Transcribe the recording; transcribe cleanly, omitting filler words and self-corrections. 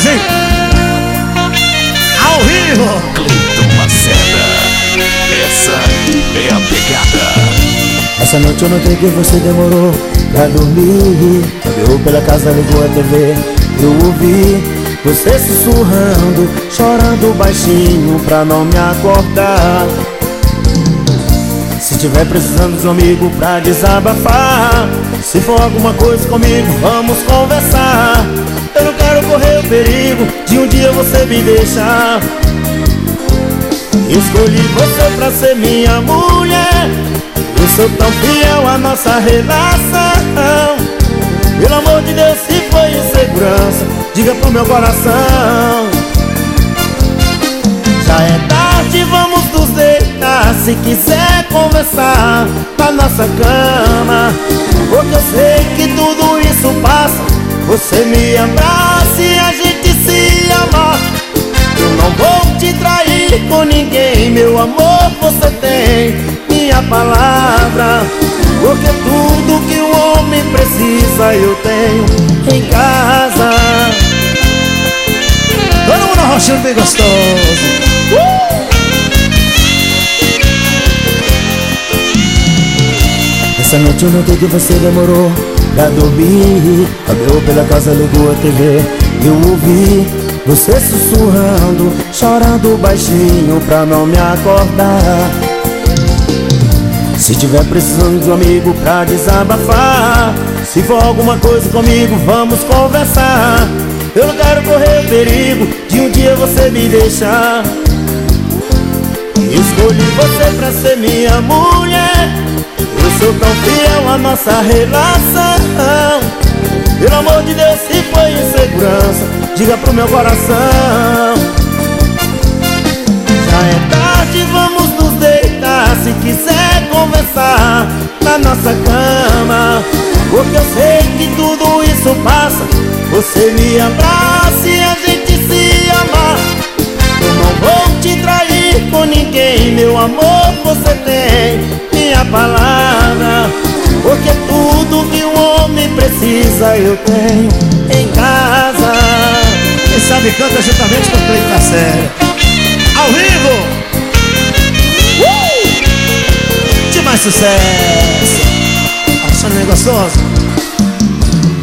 hein? Ao vivo! Cleiton Lacerda, essa é a pegada. Essa noite eu notei que você demorou pra dormir. Caminhou pela casa, ligou a TV. Eu ouvi você sussurrando, chorando baixinho pra não me acordar. Se tiver precisando de um amigo pra desabafar, se for alguma coisa comigo, vamos conversar. Eu não quero correr o perigo de um dia você me deixar. Escolhi você pra ser minha mulher. Eu sou tão fiel à nossa relação. Pelo amor de Deus, se foi insegurança, diga pro meu coração. Já é tarde, vamos nos deitar. Se quiser conversar na nossa cama, porque eu sei que tudo isso passa. Você me abraça e a gente se ama. Eu não vou te trair com ninguém, meu amor, você tem minha palavra. Porque tudo que um homem precisa eu tenho em casa. Todo mundo arrochando bem gostoso. Essa noite eu notei que você demorou pra dormir. Caminhou pela casa, ligou a TV. Eu ouvi você sussurrando, chorando baixinho pra não me acordar. Se tiver precisando de um amigo pra desabafar, se for alguma coisa comigo, vamos conversar. Eu não quero correr o perigo de um dia você me deixar. Escolhi você pra ser minha mulher. Eu sou tão fiel à nossa relação. Pelo amor de Deus, se foi insegurança, diga pro meu coração. Já é tarde, vamos nos deitar. Se quiser conversar na nossa cama, porque eu sei que tudo isso passa. Você me abraça e a gente se ama. Eu não vou te trair com ninguém, meu amor, você tem minha palavra. Porque tudo que um homem precisa eu tenho em casa. Quem sabe canta juntamente com o Cleiton Lacerda. Ao vivo! De mais sucesso! Achando bem gostoso?